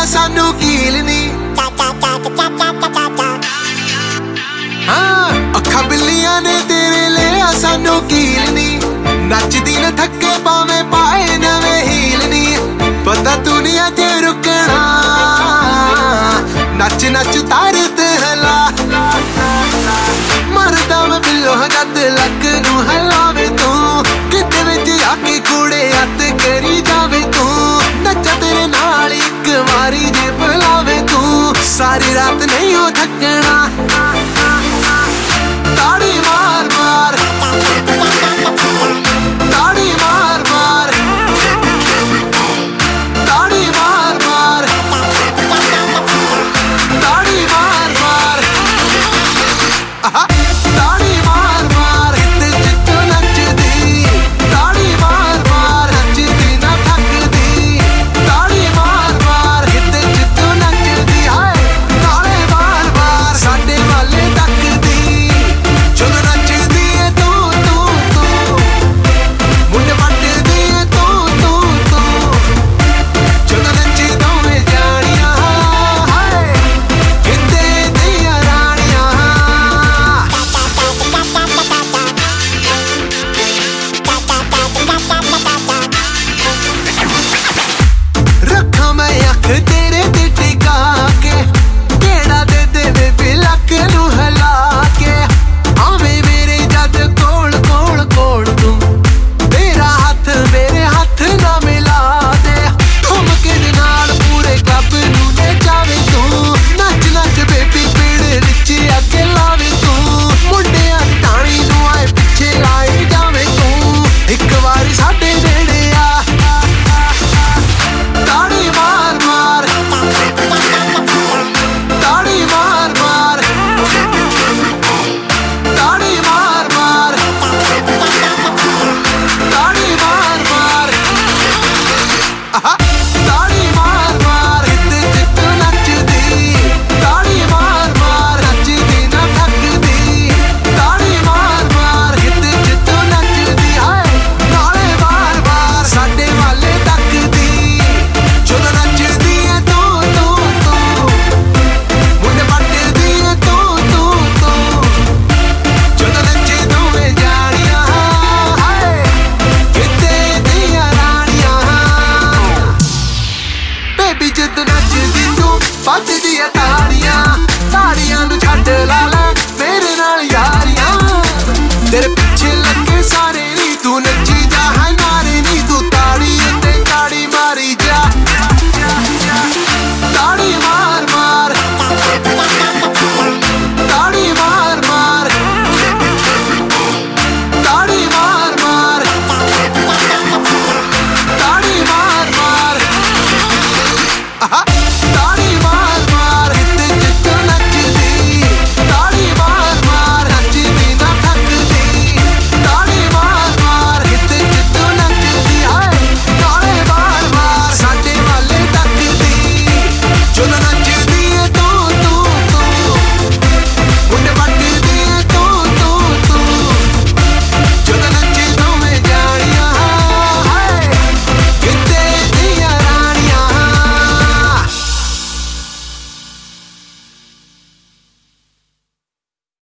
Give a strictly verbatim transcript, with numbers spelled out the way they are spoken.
सानू कील नी। हाँ अखा बिल्लियां ने तेरे लिया सानू कील नी। नचदी न थके पावे पाए नवे हील नी। पता तू नहीं अजे रुकना नच नच तार ते हला। मरदा मैं बिल्लो जद लक नू हलावे तू किते विच आके कूड़े हत्थ करी जावे तू। नचा तेरे नाल इक वारी जे बुलावे तू सारी रात नहीं